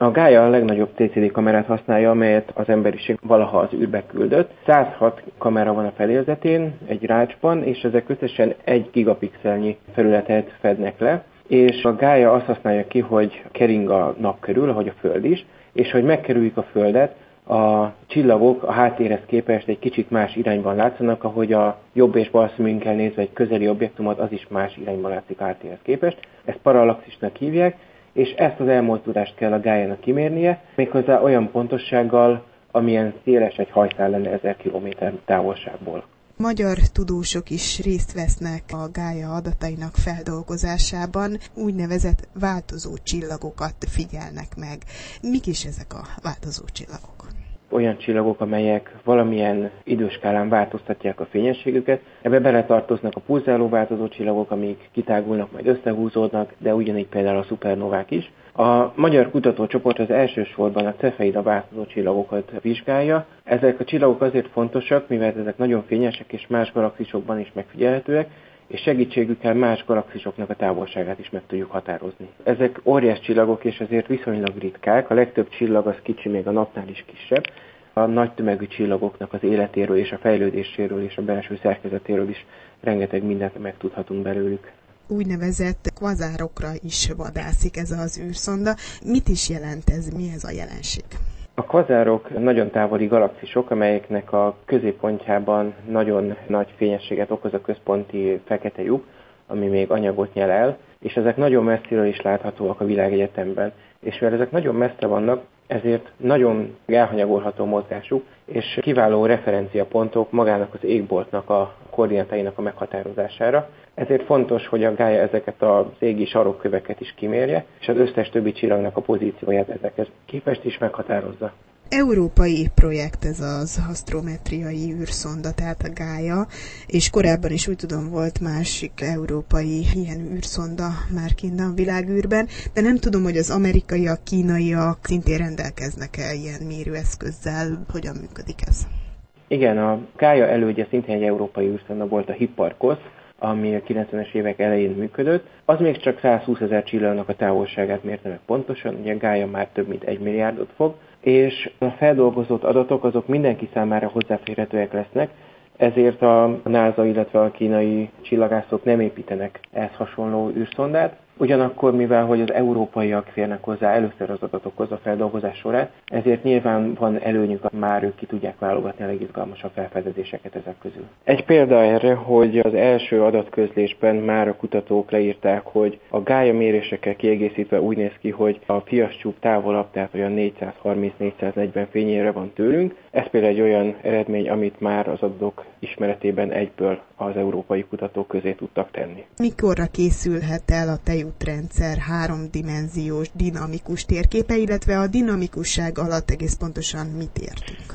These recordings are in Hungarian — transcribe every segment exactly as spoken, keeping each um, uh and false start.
A Gaia a legnagyobb cé cé dé kamerát használja, amelyet az emberiség valaha az űrbe küldött. száz hat kamera van a fedélzetén, egy rácsban, és ezek összesen egy gigapixelnyi felületet fednek le. És a Gaia azt használja ki, hogy kering a nap körül, ahogy a Föld is, és hogy megkerüljük a Földet, a csillagok a háttérhez képest egy kicsit más irányban látszanak, ahogy a jobb és bal szemünkkel nézve egy közeli objektumot, az is más irányban látszik a háttérhez képest. Ezt parallaxisnak hívják, és ezt az elmozdulást kell a Gaia-nak kimérnie, méghozzá olyan pontossággal, amilyen széles egy hajszál lenne ezer kilométer távolságból. Magyar tudósok is részt vesznek a Gaia adatainak feldolgozásában, úgynevezett változó csillagokat figyelnek meg. Mik is ezek a változó csillagok? Olyan csillagok, amelyek valamilyen időskálán változtatják a fényességüket. Ebbe beletartoznak a pulzáló változó csillagok, amik kitágulnak, majd összehúzódnak, de ugyanígy például a szupernovák is. A magyar kutatócsoport az elsősorban a cefeida változó csillagokat vizsgálja. Ezek a csillagok azért fontosak, mivel ezek nagyon fényesek és más galaxisokban is megfigyelhetőek, és segítségükkel más galaxisoknak a távolságát is meg tudjuk határozni. Ezek óriás csillagok, és ezért viszonylag ritkák. A legtöbb csillag az kicsi, még a napnál is kisebb. A nagy tömegű csillagoknak az életéről és a fejlődéséről és a belső szerkezetéről is rengeteg mindent megtudhatunk belőlük. Úgynevezett kvazárokra is vadászik ez az űrszonda. Mit is jelent ez? Mi ez a jelenség? A kvazárok nagyon távoli galaxisok, amelyeknek a középpontjában nagyon nagy fényességet okoz a központi fekete lyuk, ami még anyagot nyel el, és ezek nagyon messziről is láthatóak a világegyetemben. És mivel ezek nagyon messze vannak, ezért nagyon elhanyagolható mozgásuk, és kiváló referenciapontok magának az égboltnak a koordinátáinak a meghatározására. Ezért fontos, hogy a Gaia ezeket az égi sarokköveket is kimérje, és az összes többi csillagnak a pozícióját ezekhez képest is meghatározza. Európai projekt ez az asztrometriai űrszonda, tehát a Gaia, és korábban is úgy tudom volt másik európai ilyen űrszonda már kint a világűrben, de nem tudom, hogy az amerikaiak, kínaiak szintén rendelkeznek-e ilyen mérőeszközzel, hogyan működik ez? Igen, a Gaia elődje szintén egy európai űrszonda volt, a Hipparcos, ami a kilencvenes évek elején működött. Az még csak százhúszezer csillagnak a távolságát mérte meg pontosan, ugye a Gaia már több mint egy milliárdot fog, és a feldolgozott adatok azok mindenki számára hozzáférhetőek lesznek, ezért a NASA, illetve a kínai csillagászok nem építenek ehhez hasonló űrszondát. Ugyanakkor, mivel hogy az európaiak férnek hozzá először az adatokhoz a feldolgozás során, ezért nyilván van előnyük, már ők ki tudják válogatni a legizgalmasabb felfedezéseket ezek közül. Egy példa erre, hogy az első adatközlésben már a kutatók leírták, hogy a Gaia mérésekkel kiegészítve úgy néz ki, hogy a Fias-csúp távolabb, tehát olyan négyszázharminc-négyszáznegyven fényévre van tőlünk. Ez például egy olyan eredmény, amit már az adatok ismeretében egyből az európai kutatók közé tudtak tenni. Mikorra készülhet el a tejútrendszer háromdimenziós dinamikus térképe, illetve a dinamikusság alatt egész pontosan mit értünk?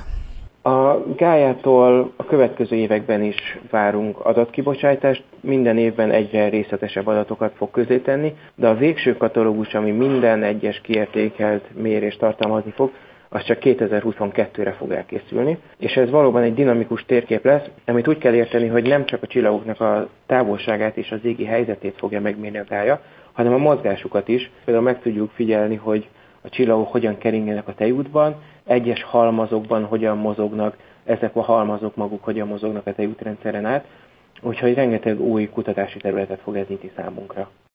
A Gaia-tól a következő években is várunk adatkibocsátást, minden évben egyre részletesebb adatokat fog közzétenni, de a végső katalógus, ami minden egyes kiértékelt mérést tartalmazni fog, az csak kétezer-huszonkettőre fog elkészülni, és ez valóban egy dinamikus térkép lesz, amit úgy kell érteni, hogy nem csak a csillagoknak a távolságát és az égi helyzetét fogja megmérni a Gaia, hanem a mozgásukat is. Például meg tudjuk figyelni, hogy a csillagok hogyan keringenek a tejútban, egyes halmazokban hogyan mozognak, ezek a halmazok maguk hogyan mozognak a tejútrendszeren át, úgyhogy rengeteg új kutatási területet fog ez nyitni számunkra.